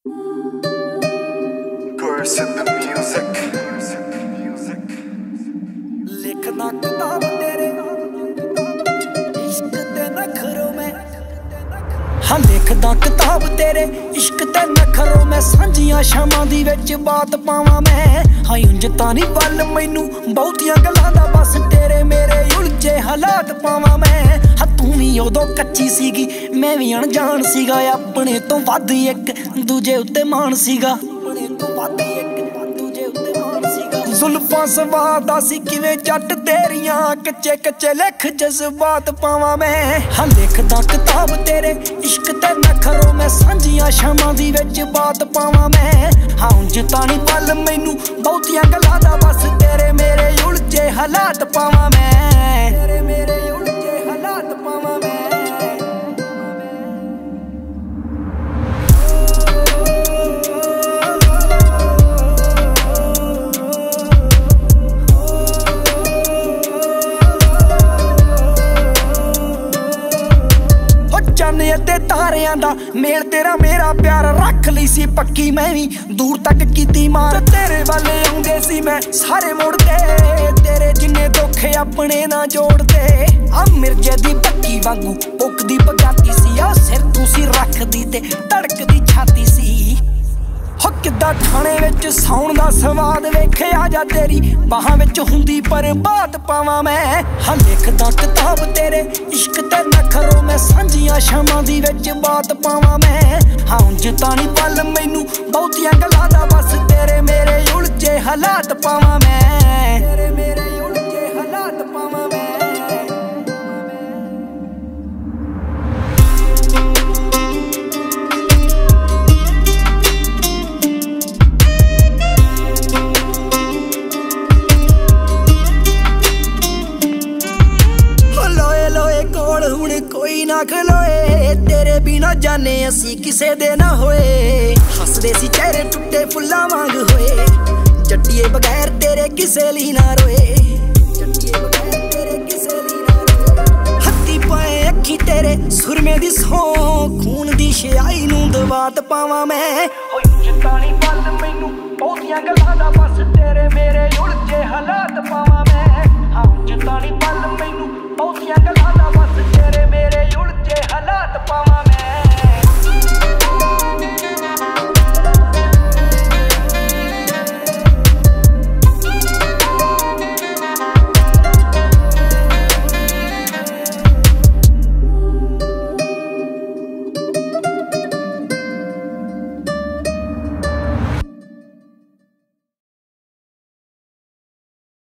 Curse in the music. लिखना किताब तेरे इश्क ते नखरों में, हाँ लिखदा किताब तेरे इश्क ते नखरों में। सांझियां शामां दी विच बात पावां मैं, हाँ उंज तां नहीं पल मैनू बहुतियां गल्लां दा बस तेरे मेरे उलझे हालात पावां मैं। हाँ तू भी उदों कच्ची सीगी मैं भी अणजाण सीगा, अपने तो वध एक दूजे उत्ते मान सीगा, अपने तो वध एक दूजे उत्ते मान सीगा। जुल्फां सवादा सी किवें जट तेरियां, कच्चे कच्चे लिख जज्बात पावां मैं। हाँ लिखदा किताब तेरे इश्क ते नखरों में, सांझियां शामां दी विच बात पावां मैं। हाँ उंज तां नहीं पल मैनू बहुतियां गल्लां दा बस तेरे मेरे उलझे हालात पावां मैं, तेरे मेरे उलझे हालात पावां मैं। चन्न ते तारियां दा मेल तेरा मेरा प्यार रख ली सी पक्की, मैं भी दूर तक कीती मार। तेरे वाले आउंदे सी मैं सारे मुड़दे, तेरे जिन्ने धोखे अपने ना जोड़दे। आ मिर्जे दी पक्की वांगू पुकदी पगाती सी, आ सिर तू सी रखदी ते धड़कदी छाती सी। हो किद्दां खाने विच सौण दा स्वाद वेखे, आ जा तेरी बाहां विच हुंदी पर बात पावां मैं। हाँ लिखदा किताब तेरे इश्क ते नखरों में, सांझियां शामां दी विच बात पावां मैं। हाँ उंज तां नहीं पल मैनू बहुतियां गल्लां दा बस तेरे मेरे उलझे हालात पावां मैं, तेरे मेरे उलझे हालात पावां मैं। कोई ना खलोए तेरे बिना जाने असी किसे दे ना होए, हसदे सी चेहरे टुटे फुल्लां वांग होए। जट्टिए बगैर तेरे किसे ली ना रोए, जट्टिए बगैर तेरे किसे ली ना रोए। हत्ती पाए अखी तेरे सुरमे दी सौ, खून दी छाई नूं दवात पावां मैं। हो जतानी पल मैनू बहुतियां गल्लां दा बस तेरे मेरे उलझे हालात पावां मैं। हाँ जतानी पल मैनू बहुतियां गल्लां दा बस तेरे मेरे उलझे हालात पावां।